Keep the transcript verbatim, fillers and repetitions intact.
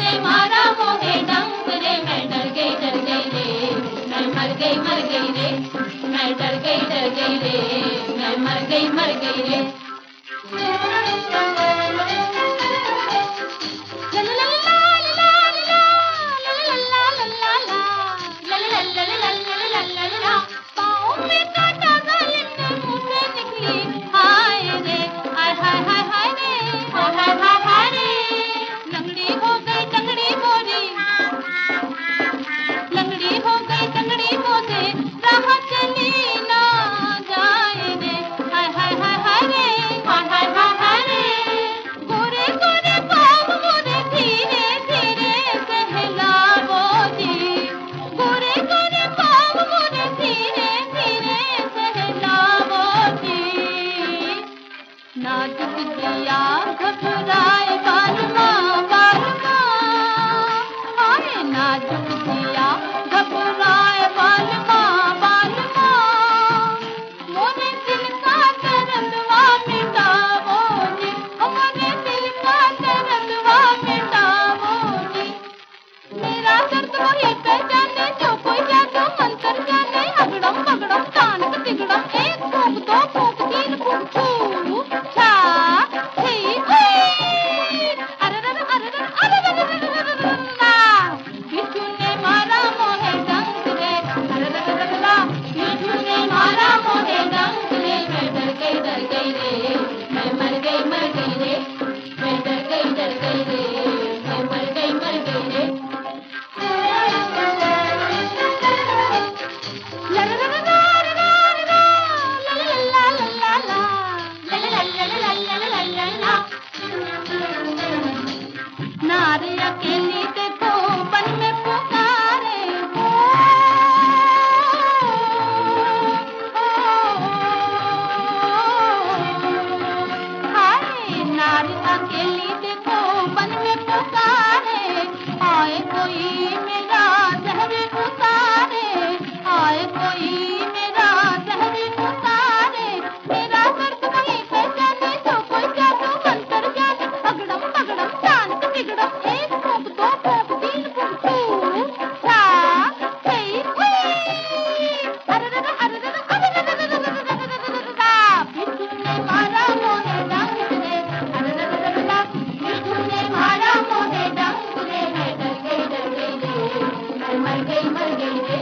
ने मारा मोहे डंक रे, मैं डर गई डर गई रे, मैं मर गई मर गई रे, मैं डर गई डर गई रे, मैं मर गई मर गई रे। पाँव में कांटा गले में मुँह से निकली, हाय रे हाय हाय हाय हाय रे, हाय हाय हाय हाय रे। लंगड़ी हो गई टंगड़ी मोरी, लंगड़ी हो गई टंगड़ी मोसे, राह चली ना जाए रे, हाय हाय हाय हाय रे, हाय हाय हाय हाय रे। गोरे गोरे पाँव मोरे धीरे धीरे सहलावो जी, गोरे गोरे पाँव मोरे धीरे धीरे सहलावो जी। नाजुक जिया घबराए बालमा बालमा, हाय नाजुक जिया घबराए बालमा बालमा। मोरे दिल का दर्दवा मिटावो जी, मोरे दिल का दर्दवा मिटावो जी। मेरा दर्द वही पहचाने जो कोई जादू मंत्र जाने, अगड़म बगड़म तानक तिगड़म, एक फूंक दो फूंक तीन फूंक छू छा छी हुई। अररर अररर अररर बिच्छू ने मारा मोहे डंक रे, अररर बिच्छू ने मारा मोहे डंक रे, मैं डर गई डर गई रे, मैं मर गई मर गई रे, मैं डर गई डर गई रे, मैं मर गई मर गई रे। नारी अकेली देखो बन में पुकारे, हो हाय नारी अकेली देखो बन में पुकारे, आए कोई मेरा जहर उतारे, आए कोई मेरा जहर उतारे। मेरा दर्द वही पहचाने जो कोई जादू मंत्र जाने, अगड़म बगड़म तानक तिगड़म, एक फूंक दो फूंक तीन फूंक छू छा छी हुई। अररर अररर अररर बिच्छू ने मारा मोहे डंक रे, अररर बिच्छू ने मारा मोहे डंक रे, मैं डर गई डर गई रे, मैं मर गई मर गई रे।